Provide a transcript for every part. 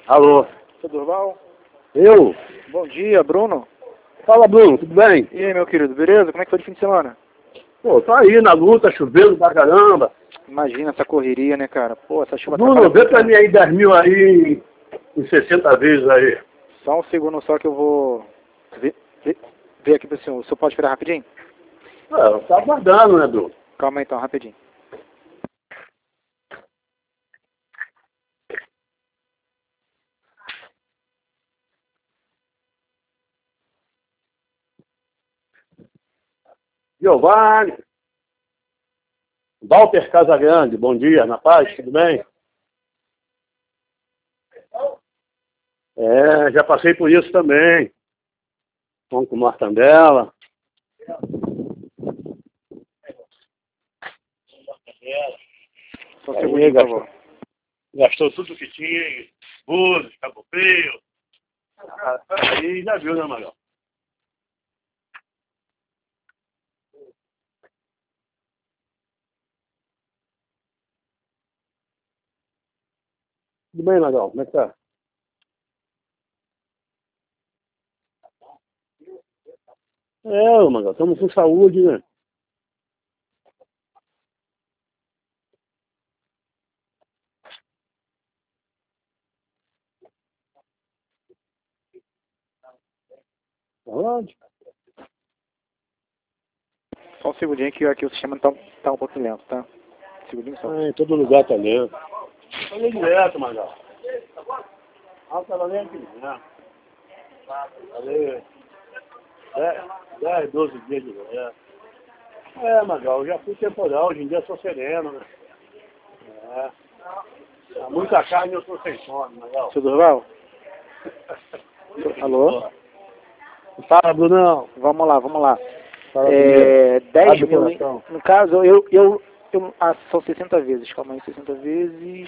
Alô? Seu Durval? Eu? Bom dia, Bruno. Fala, Bruno, tudo bem? E aí, meu querido, beleza? Como é que foi de fim de semana? Pô, tô aí na luta, chovendo pra caramba. Imagina essa correria, né, cara? Pô, essa chuva Bruno, atrapalha vê muito, pra né? mim aí 10 mil aí em 60 vezes aí. Só um segundo só que eu vou ver aqui pro senhor. O senhor pode esperar rapidinho? Tá aguardando, né, Bruno? Calma aí então, rapidinho. Giovanni. Walter Casagrande, bom dia, na paz, tudo bem? É, já passei por isso também. Vamos com Mortandela. Só um Aí, segundinho, por favor. gastou tudo que tinha, búzios, cabo frio. Aí já viu, né, Magal? Tudo bem, Magal? Como é que tá? É, Magal, estamos com saúde, né? Onde? Só um segundinho que aqui o sistema tá um pouco lento, tá? Segundinho só. Em todo lugar tá lento. Falei direto, Magal. Ah, tava nem aqui, né? Falei 10, 12 dias de direto. É, Magal, eu já fui temporal, hoje em dia eu sou sereno, né? É. Há muita carne eu tô sem fome, Magal. Seu Durval? Alô? Fala, Brunão. Vamos lá, vamos lá. Fala comigo. 10 Abre o mil, coração. no caso, são 60 vezes, calma aí, 60 vezes,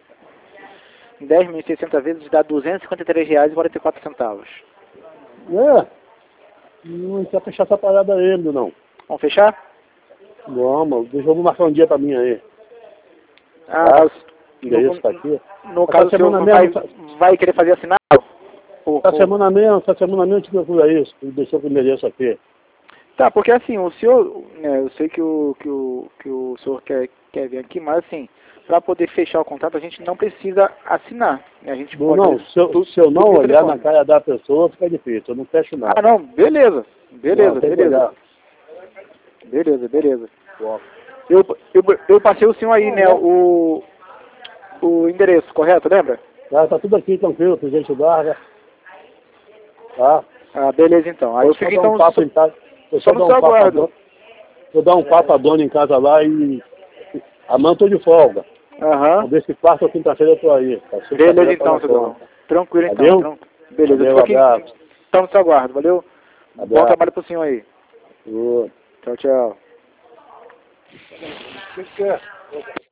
10.060 vezes dá R$ 253,44. É? Não quer fechar essa parada aí, Brunão. Vamos fechar? Vamos, vamos marcar um dia pra mim aí. Ah, Tá? Endereço tá aqui. no caso, o senhor semana mesmo, vai querer fazer assinado? essa semana mesmo eu te procuro isso. Deixou com o endereço aqui. Tá, porque assim, o senhor, né, eu sei que o senhor quer vir aqui, mas assim, para poder fechar o contrato a gente não precisa assinar, né? A gente Não, pode... se eu não tudo via olhar na telefone. cara da pessoa, fica difícil. Eu não fecho nada. Ah, não, beleza, Não, tem que olhar. beleza. Eu passei o senhor aí, né, o endereço, correto, lembra? Tá tudo aqui tranquilo, pro gente larga. Tá? Ah, beleza então. Aí eu fico então... Só no seu aguardo. Vou dar um papo à dona em casa lá e amanhã eu tô de folga. Aham. Vamos ver se quarta ou quinta-feira eu tô aí. Tá? Beleza então, seu Durval. Tranquilo então. Valeu? Beleza, eu Valeu, fico aqui abraço. então no seu aguardo, valeu? Bom Abraço. trabalho pro senhor aí. Boa. Tchau, tchau. O que é?